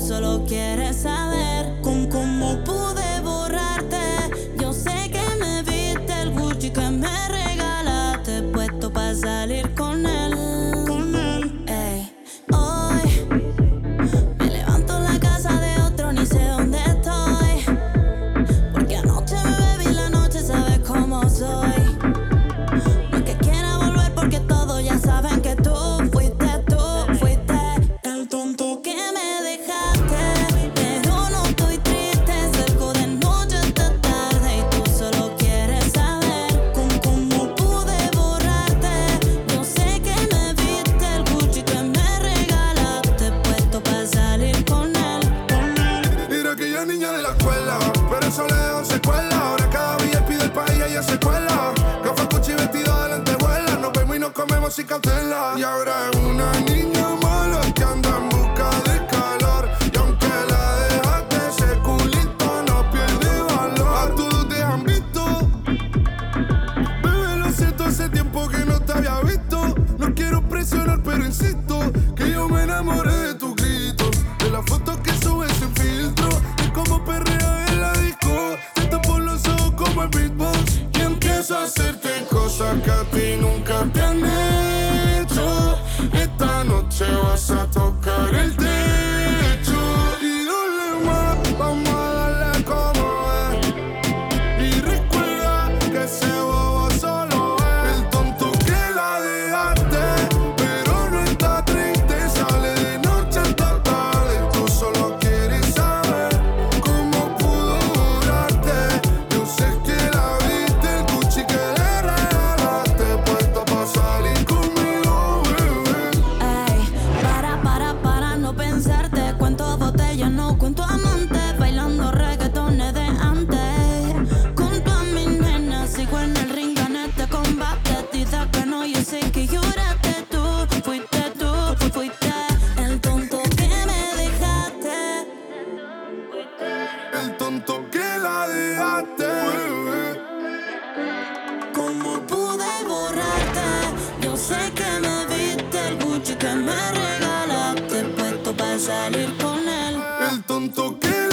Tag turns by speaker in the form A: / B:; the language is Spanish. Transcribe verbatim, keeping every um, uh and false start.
A: solo quieres saber con cómo pude borrarte. Yo sé que me viste el Gucci que me regalaste, puesto para salir con él. Con él. Ey. Hoy me levanto en la casa de otro, ni sé dónde estoy, porque anoche me bebí la noche, sabes cómo soy. No es que quiera volver porque todos ya saben que tú fuiste, tú fuiste el tonto que me dejaste. Pero no estoy triste, salgo de noche hasta tarde y tú solo quieres saber con cómo pude borrarte. Yo sé que me viste el Gucci que me regalaste, puesto para salir con él, con él.
B: Era aquella niña de la escuela, pero eso le dejó secuela. Ahora cada V I P del país ella se cuela. Gafas Gucci, vestido de lentejuela. Nos vemos y nos comemos sin cautela. Y ahora es una niña mala que anda en busca de calor. Y aunque la dejaste, ese culito no pierde valor. A todos te han visto, bebé, lo siento, hace tiempo que no te había visto. No quiero presionar, pero insisto que yo me enamoré de tu grito, de las fotos que subes sin filtro, de cómo perrea en la disco. Te tapo los ojos como el beatbox y empiezo a hacerte cosas que a ti nunca te han hecho. Esta noche vas a tocar el techo y dale más, vamos a darle como es. Y recuerda que ese bobo solo es el tonto que la dejaste, pero no está triste, sale de noche hasta tarde. Tú solo quieres saber cómo pudo durarte. Yo sé que la viste, el Gucci que le regalaste, puesto pa' salir conmigo, bebé.
A: Ey, para, para, para no pensarte. Cuento botellas, no cuento amantes. Bailando reggaetones de antes. Junto a mi nena, sigo en el ring, gané este combate. Dice que no, yo sé que lloraste. Tú fuiste, tú fu- fuiste el tonto que me dejaste.
B: El tonto que la dejaste, bebé.
A: ¿Cómo pude borrarte? Yo sé que me viste el Gucci que me regalaste, puesto para salir con él.
B: El tonto que